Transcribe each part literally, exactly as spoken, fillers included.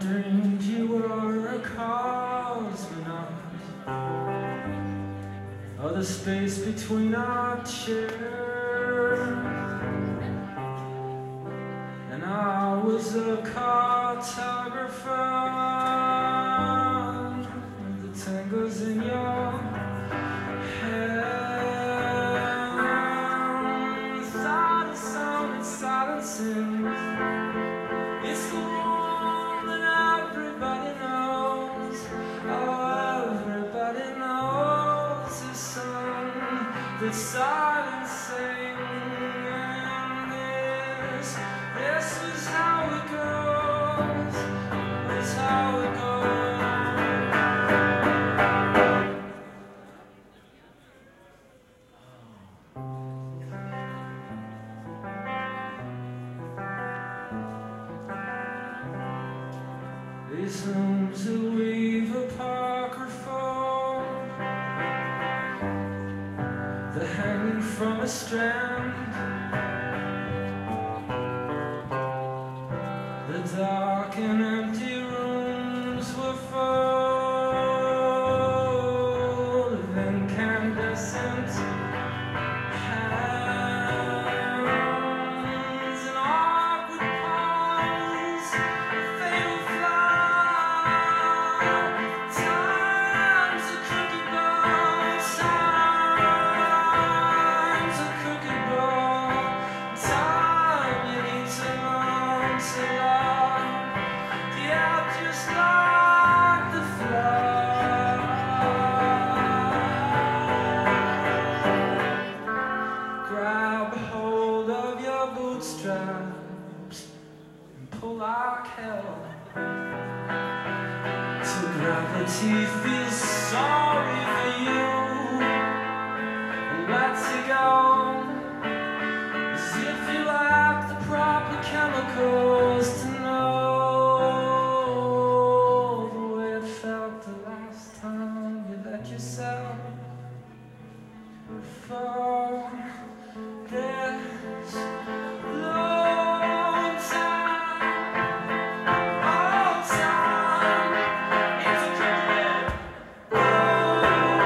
dreamed you were a cosmonaut, or the space between our chairs, and I was a cartographer of the tangles in your hair. Thought of sound and silencing. It's the one that everybody knows. Oh, everybody knows the song that's silencing. And this, this is how it goes. It's how it goes. These rooms that weave apocryphal, the hanging from a strand, the dark and empty rooms were full of incandescent hands and awkward palms, fatal flight. Time's a crooked ball, time's a crooked ball. Time you need to learn to love. Yeah, just like the flood. Grab hold of your bootstraps and pull like hell till gravity feels sorry for you and lets you go, as if you lack the proper chemicals to know the way it felt the last time you let yourself fall. This long time, all time, it's a crooked ball.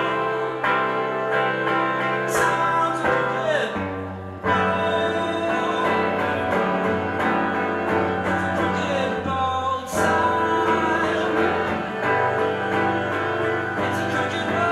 Time's a crooked ball. It's a crooked ball. Time, it's a crooked ball.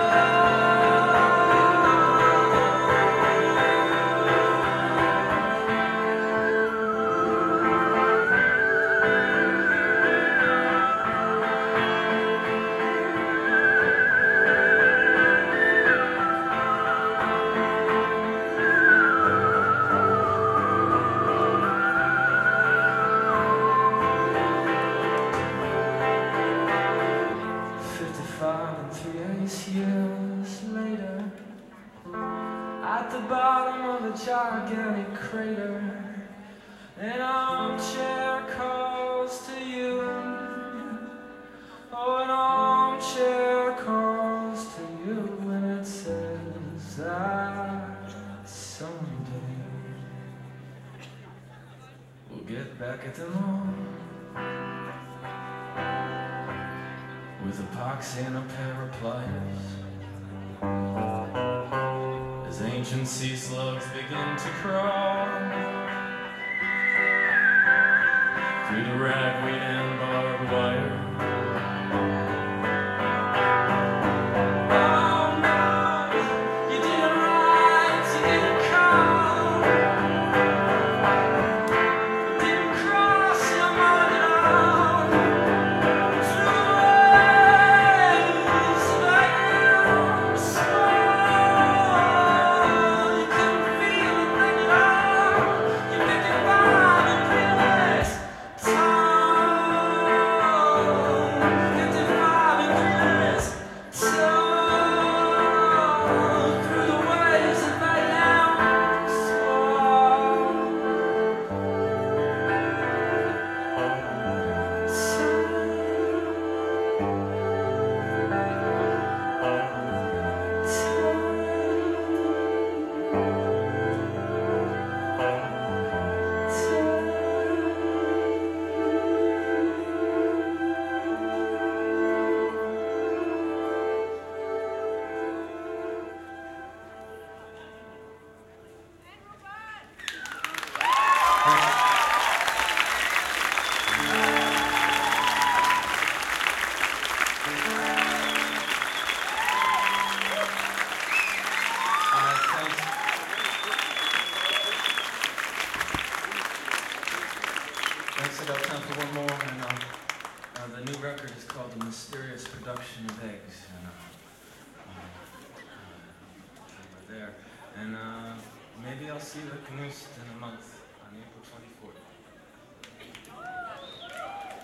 Fifty-five and three-eighths years later, at the bottom of a gigantic crater, an armchair calls to you. Oh, an armchair calls to you, and it says that someday we'll get back at them all with epoxy and a pair of pliers, as ancient sea slugs begin to crawl through the ragweed and barbed wire. Oh no, you did it right, you didn't call, you didn't cross your mind at all. Oh the mysterious production of eggs. And, uh, uh, over there. And uh, maybe I'll see the Canoeist in a month on April twenty-fourth.